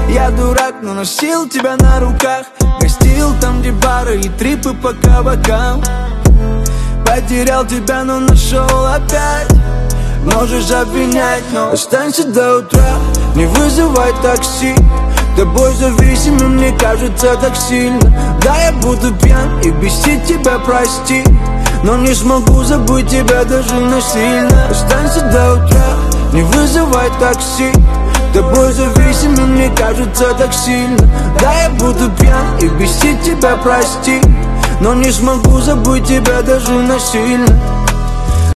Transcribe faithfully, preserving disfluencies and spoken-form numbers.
Я дурак, но носил тебя на руках, гостил там, где бары и трипы по кабакам. Потерял тебя, но нашел опять. Можешь обвинять, но останься до утра, не вызывай такси. Тобой зависимым мне кажется так сильно. Да, я буду пьян и бесить тебя, прости, но не смогу забыть тебя даже насильно. Останься до утра, не вызывай такси. Тобой зависимым мне кажется так сильно. Да, я буду пьян и бесить тебя, прости, но не смогу забыть тебя даже насильно.